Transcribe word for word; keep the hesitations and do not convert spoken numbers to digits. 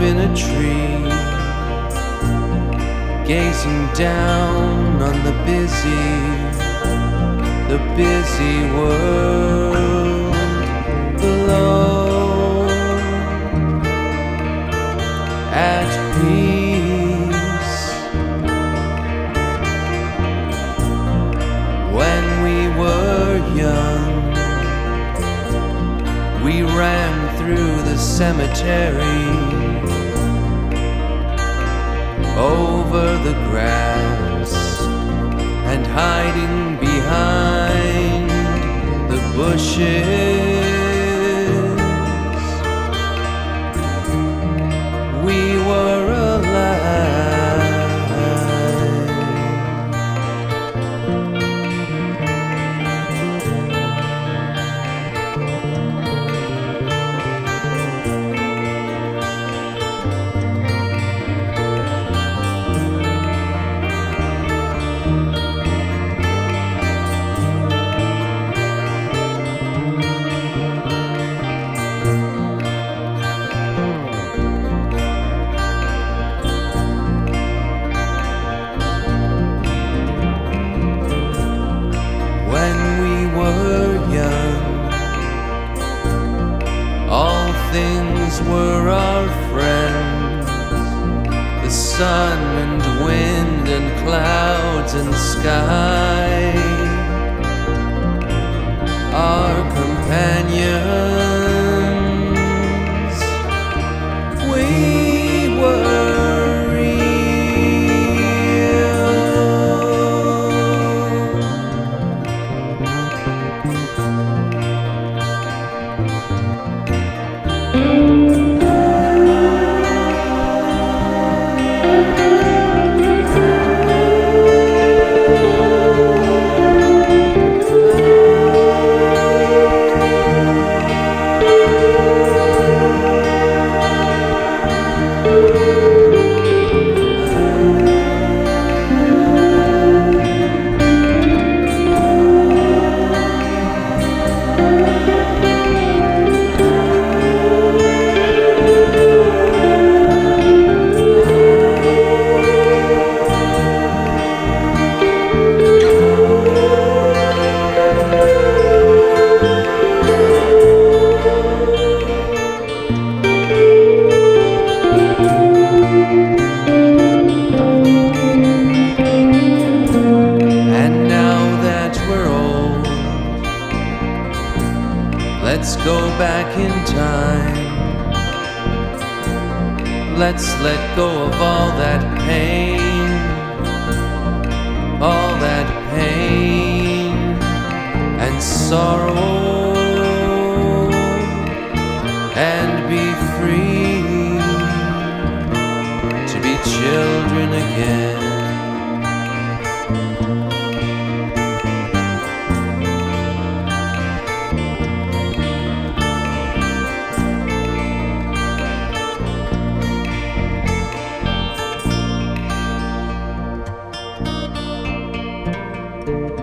in a tree, gazing down on the busy, the busy world below, at peace. When we were young, we ran through the cemetery, over the grass, and hiding behind the bushes, we were alive. Things were our friends, the sun and wind and clouds and sky, our companions. We were let's go back in time. Let's let go of all that pain, all that pain and sorrow, and be free to be children again. Thank you.